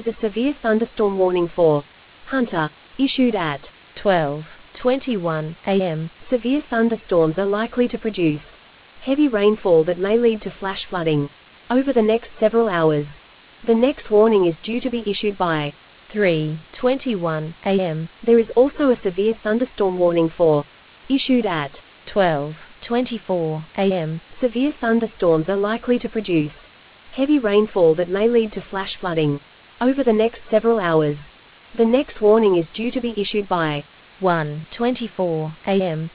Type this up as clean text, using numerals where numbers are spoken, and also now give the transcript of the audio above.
a severe thunderstorm warning for Hunter, issued at 12:21 a.m. Severe thunderstorms are likely to produce heavy rainfall that may lead to flash flooding over the next several hours. The next warning is due to be issued by 3:21 a.m. There is also a severe thunderstorm warning for issued at 12:24 a.m. Severe thunderstorms are likely to produce heavy rainfall that may lead to flash flooding over the next several hours. The next warning is due to be issued by 1:24 a.m.